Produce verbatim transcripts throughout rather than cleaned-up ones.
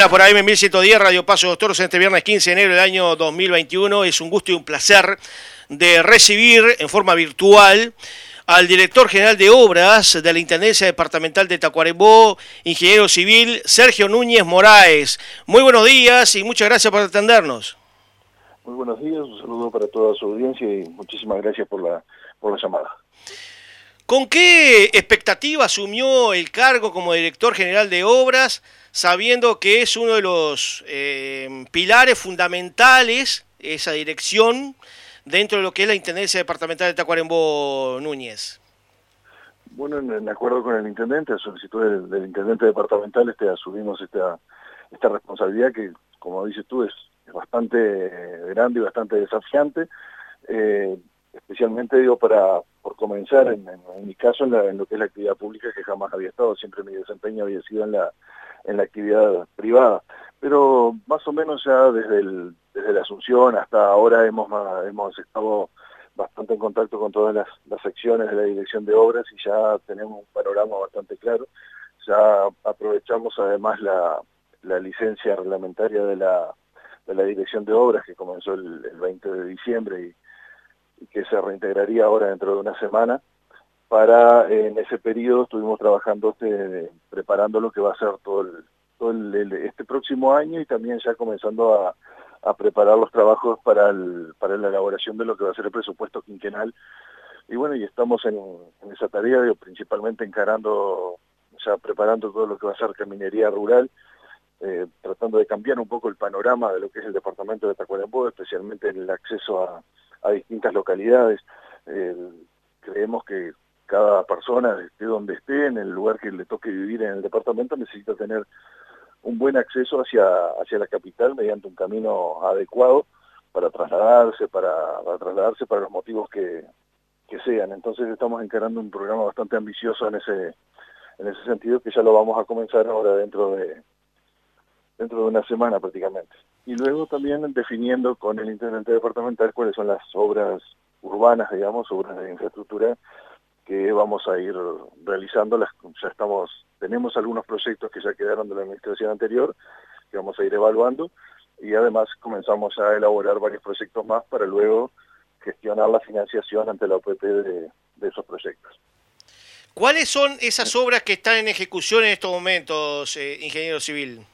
mañana por A M mil ciento diez, Radio Paso de los Toros, en este viernes quince de enero del año dos mil veintiuno. Es un gusto y un placer de recibir en forma virtual al director general de Obras de la Intendencia Departamental de Tacuarembó, ingeniero civil Sergio Núñez Moraes. Muy buenos días y muchas gracias por atendernos. Muy buenos días, un saludo para toda su audiencia y muchísimas gracias por la, por la llamada. ¿Con qué expectativa asumió el cargo como director general de Obras, sabiendo que es uno de los eh, pilares fundamentales, esa dirección, dentro de lo que es la Intendencia Departamental de Tacuarembó, Núñez? Bueno, en, en acuerdo con el intendente, a solicitud del, del intendente departamental, este, asumimos esta, esta responsabilidad que, como dices tú, es, es bastante grande y bastante desafiante, eh, especialmente digo para por comenzar, en, en, en mi caso, en, la, en lo que es la actividad pública, que jamás había estado, siempre mi desempeño había sido en la, en la actividad privada. Pero más o menos ya desde, el, desde la asunción hasta ahora hemos, hemos estado bastante en contacto con todas las, las secciones de la dirección de obras y ya tenemos un panorama bastante claro. Ya aprovechamos además la, la licencia reglamentaria de la, de la dirección de obras que comenzó el, el veinte de diciembre y y que se reintegraría ahora dentro de una semana. Para, eh, en ese periodo estuvimos trabajando, este, preparando lo que va a ser todo, el, todo el, el, este próximo año y también ya comenzando a, a preparar los trabajos para, el, para la elaboración de lo que va a ser el presupuesto quinquenal. Y bueno, y estamos en, en esa tarea, digo, principalmente encarando, ya preparando todo lo que va a ser caminería rural, eh, tratando de cambiar un poco el panorama de lo que es el departamento de Tacuarembó, especialmente en el acceso a a distintas localidades. Eh, creemos que cada persona, esté donde esté, en el lugar que le toque vivir en el departamento, necesita tener un buen acceso hacia, hacia la capital mediante un camino adecuado para trasladarse, para, para trasladarse para los motivos que, que sean. Entonces estamos encarando un programa bastante ambicioso en ese, en ese sentido, que ya lo vamos a comenzar ahora dentro de, dentro de una semana prácticamente. Y luego también definiendo con el intendente departamental cuáles son las obras urbanas, digamos, obras de infraestructura que vamos a ir realizando. Las, ya estamos, tenemos algunos proyectos que ya quedaron de la administración anterior, que vamos a ir evaluando, y además comenzamos a elaborar varios proyectos más para luego gestionar la financiación ante la O P P de, de esos proyectos. ¿Cuáles son esas obras que están en ejecución en estos momentos, eh, ingeniero civil?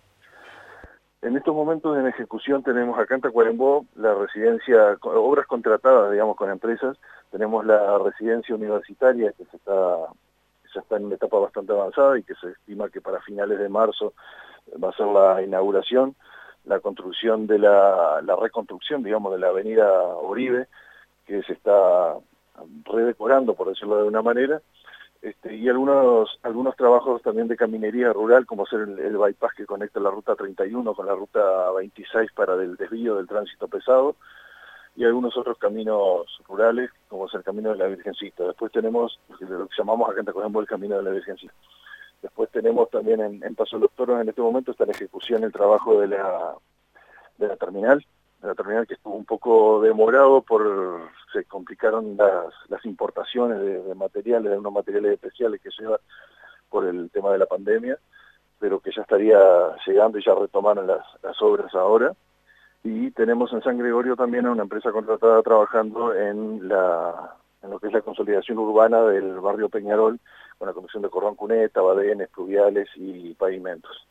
En estos momentos en ejecución tenemos acá en Tacuarembó la residencia, obras contratadas, digamos, con empresas. Tenemos la residencia universitaria que se está, ya está en una etapa bastante avanzada y que se estima que para finales de marzo va a ser la inauguración. La construcción de la, la reconstrucción, digamos, de la avenida Oribe, que se está redecorando, por decirlo de una manera. Este, y algunos algunos trabajos también de caminería rural, como ser el, el bypass que conecta la ruta treinta y uno con la ruta veintiséis para el desvío del tránsito pesado, y algunos otros caminos rurales, como es el Camino de la Virgencita. Después tenemos lo que llamamos acá en Tacuarembó el Camino de la Virgencita. Después tenemos también en, en Paso de los Toros, en este momento está en ejecución el trabajo de la, de la terminal, de la terminal que estuvo un poco demorado por, se complicaron las, las importaciones de, de materiales, de unos materiales especiales que lleva por el tema de la pandemia, pero que ya estaría llegando y ya retomaron las, las obras ahora. Y tenemos en San Gregorio también a una empresa contratada trabajando en, la, en lo que es la consolidación urbana del barrio Peñarol, con la construcción de cordón cuneta, badenes, pluviales y pavimentos.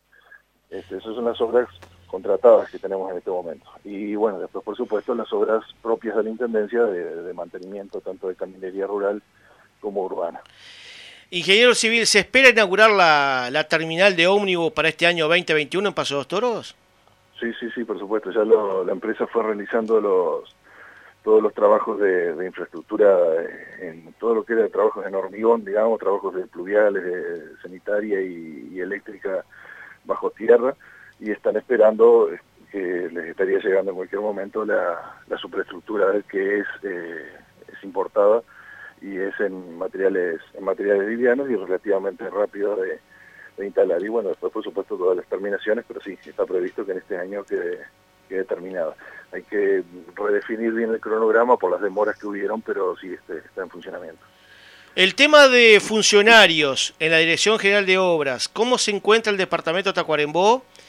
Este, esas son las obras contratadas que tenemos en este momento. Y bueno, después por supuesto las obras propias de la Intendencia de, de mantenimiento tanto de caminería rural como urbana. Ingeniero civil, ¿se espera inaugurar la, la terminal de ómnibus para este año veinte veintiuno en Paso de los Toros? Sí, sí, sí, por supuesto. Ya lo, la empresa fue realizando los todos los trabajos de, de infraestructura, en todo lo que era trabajos en hormigón, digamos, trabajos de pluviales, de sanitaria y, y eléctrica bajo tierra, y están esperando que les estaría llegando en cualquier momento la, la superestructura que es, eh, es importada y es en materiales en materiales livianos y relativamente rápido de, de instalar. Y bueno, después por supuesto todas las terminaciones, pero sí, está previsto que en este año quede, quede terminada. Hay que redefinir bien el cronograma por las demoras que hubieron, pero sí este, está en funcionamiento. El tema de funcionarios en la Dirección General de Obras, ¿cómo se encuentra el departamento de Tacuarembó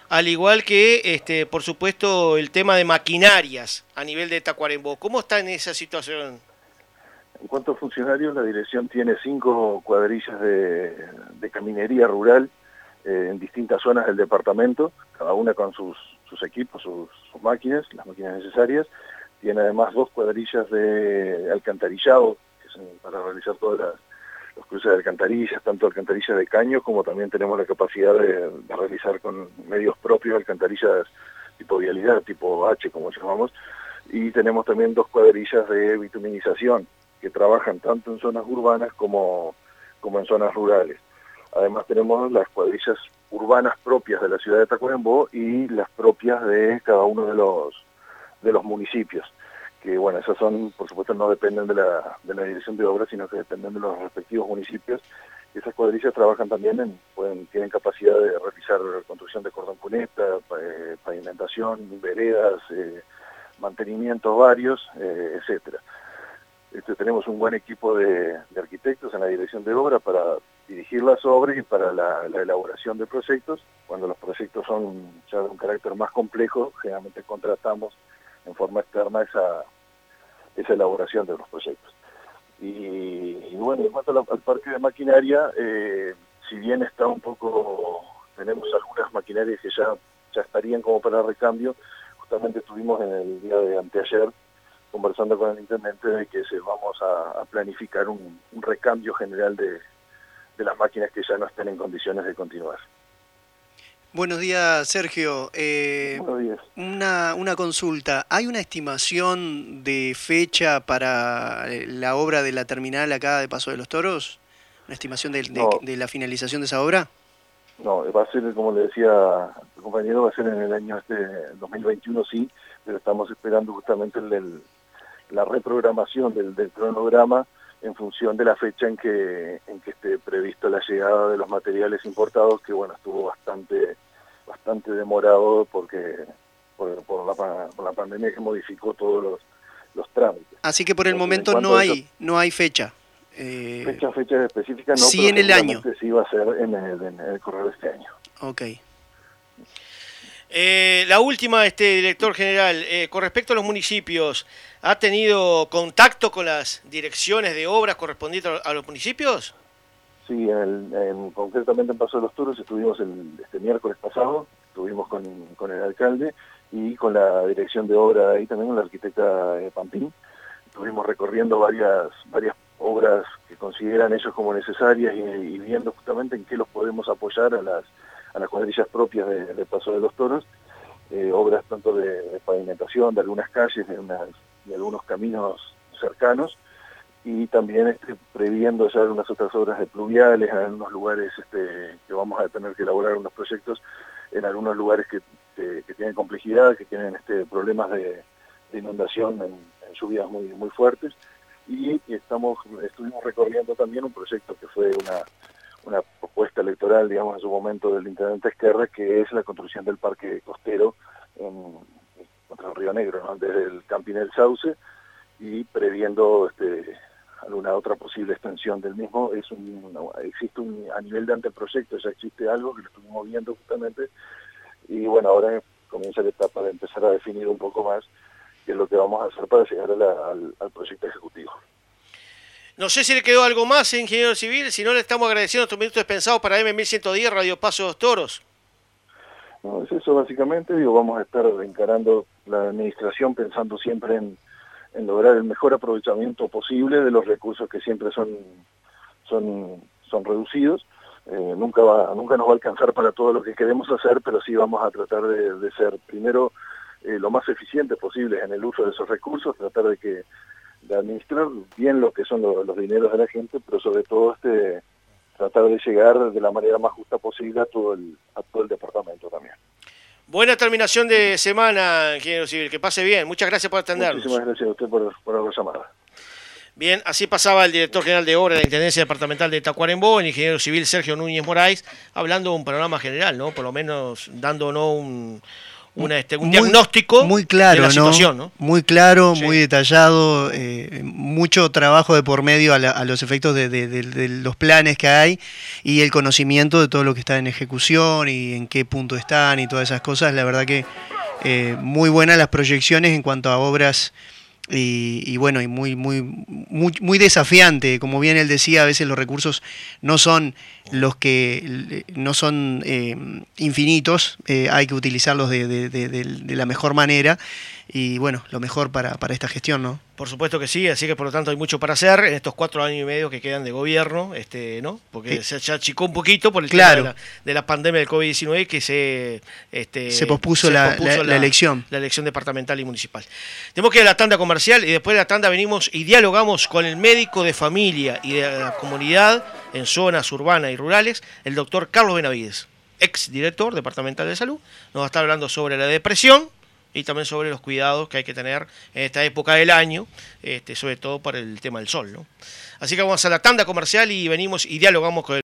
al igual que, este, por supuesto, el tema de maquinarias a nivel de Tacuarembó. ¿Cómo está en esa situación? En cuanto a funcionarios, la dirección tiene cinco cuadrillas de, de caminería rural eh, en distintas zonas del departamento, cada una con sus, sus equipos, sus, sus máquinas, las máquinas necesarias. Tiene además dos cuadrillas de alcantarillado, que son para realizar todas las, los cruces de alcantarillas, tanto alcantarillas de caños como también tenemos la capacidad de, de realizar con medios propios alcantarillas tipo vialidad, tipo H, como llamamos, y tenemos también dos cuadrillas de bituminización, que trabajan tanto en zonas urbanas como, como en zonas rurales. Además tenemos las cuadrillas urbanas propias de la ciudad de Tacuarembó y las propias de cada uno de los de los municipios, que bueno, esas son, por supuesto, no dependen de la, de la dirección de obras, sino que dependen de los respectivos municipios. Esas cuadrillas trabajan también, en, pueden, tienen capacidad de realizar construcción de cordón cuneta, eh, pavimentación, veredas, eh, mantenimientos varios, eh, etcétera. Este, tenemos un buen equipo de, de arquitectos en la dirección de obra para dirigir las obras y para la, la elaboración de proyectos. Cuando los proyectos son ya de un carácter más complejo, generalmente contratamos en forma externa esa, esa elaboración de los proyectos. Y, y bueno, en cuanto al parque de maquinaria, eh, si bien está un poco, tenemos algunas maquinarias que ya, ya estarían como para recambio, justamente estuvimos en el día de anteayer conversando con el intendente de que se vamos a, a planificar un, un recambio general de, de las máquinas que ya no estén en condiciones de continuar. Buenos días, Sergio. Eh, Buenos días. Una, una consulta. ¿Hay una estimación de fecha para la obra de la terminal acá de Paso de los Toros? ¿Una estimación de, no, de, de la finalización de esa obra? No, va a ser, como le decía el compañero, va a ser en el año este dos mil veintiuno, sí, pero estamos esperando justamente el, el, la reprogramación del, del cronograma en función de la fecha en que en que esté previsto la llegada de los materiales importados, que bueno, estuvo bastante bastante demorado porque por, por, la, por la pandemia que modificó todos los, los trámites. Así que por el Entonces, momento no hay eso, no hay fecha. Eh, fecha, fecha específica no, sí, pero en el año. sí va a ser en el, en el correr de este año. Ok. Eh, la última, este director general, eh, con respecto a los municipios, ¿ha tenido contacto con las direcciones de obras correspondientes a los municipios? Sí, en el, en, concretamente en Paso de los Toros estuvimos el, este miércoles pasado, estuvimos con, con el alcalde y con la dirección de obra ahí también, con la arquitecta eh, Pampín. Estuvimos recorriendo varias varias obras que consideran ellos como necesarias y, y viendo justamente en qué los podemos apoyar a las a las cuadrillas propias de, de Paso de los Toros, eh, obras tanto de, de pavimentación, de algunas calles, de, unas, de algunos caminos cercanos, y también este, previendo ya algunas otras obras de pluviales, en algunos lugares este, que vamos a tener que elaborar unos proyectos, en algunos lugares que, que, que tienen complejidad, que tienen este, problemas de, de inundación en, en lluvias muy, muy fuertes, y estamos estuvimos recorriendo también un proyecto que fue una una propuesta electoral, digamos, en su momento del intendente Esquerra, que es la construcción del parque costero en, contra el Río Negro, ¿no? Desde el Camping del Sauce, y previendo este, alguna otra posible extensión del mismo. Es un, existe un, a nivel de anteproyecto ya existe algo que lo estuvimos viendo justamente, y bueno, ahora comienza la etapa de empezar a definir un poco más qué es lo que vamos a hacer para llegar a la, al, al proyecto ejecutivo. No sé si le quedó algo más, ingeniero civil, si no le estamos agradeciendo estos minutos dispensados para M mil ciento diez, Radio Paso de los Toros. No, es eso básicamente, digo, vamos a estar encarando la administración pensando siempre en, en lograr el mejor aprovechamiento posible de los recursos que siempre son, son, son reducidos. Eh, nunca, va, nunca nos va a alcanzar para todo lo que queremos hacer, pero sí vamos a tratar de, de ser primero eh, lo más eficientes posibles en el uso de esos recursos, tratar de que de administrar bien lo que son los, los dineros de la gente, pero sobre todo este tratar de llegar de la manera más justa posible a todo el, a todo el departamento también. Buena terminación de semana, ingeniero civil, que pase bien. Muchas gracias por atendernos. Muchísimas gracias a usted por, por la llamada. Bien, así pasaba el director general de obra de la Intendencia Departamental de Tacuarembó, el ingeniero civil Sergio Núñez Moraes, hablando de un panorama general, ¿no? Por lo menos dándonos un, una, este, un muy, diagnóstico muy claro, de la situación, ¿no? ¿no? Muy claro, sí. muy detallado, eh, mucho trabajo de por medio a, la, a los efectos de, de, de, de los planes que hay y el conocimiento de todo lo que está en ejecución y en qué punto están y todas esas cosas. La verdad que eh, muy buenas las proyecciones en cuanto a obras. Y, y bueno, y muy, muy, muy, muy desafiante, como bien él decía, a veces los recursos no son los que no son eh, infinitos, eh, hay que utilizarlos de, de, de, de la mejor manera y bueno, lo mejor para, para esta gestión, ¿no? Por supuesto que sí, así que por lo tanto hay mucho para hacer en estos cuatro años y medio que quedan de gobierno, este, ¿no? Porque sí. se achicó un poquito por el claro. tema de la, de la pandemia del COVID diecinueve que se, este, se pospuso, se la, pospuso la, la, la elección. La elección departamental y municipal. Tenemos que ir a la tanda comercial y después de la tanda venimos y dialogamos con el médico de familia y de la comunidad en zonas urbanas y rurales, el doctor Carlos Benavides, ex director departamental de salud, nos va a estar hablando sobre la depresión y también sobre los cuidados que hay que tener en esta época del año, este, sobre todo para el tema del sol, ¿no? Así que vamos a la tanda comercial y venimos y dialogamos con el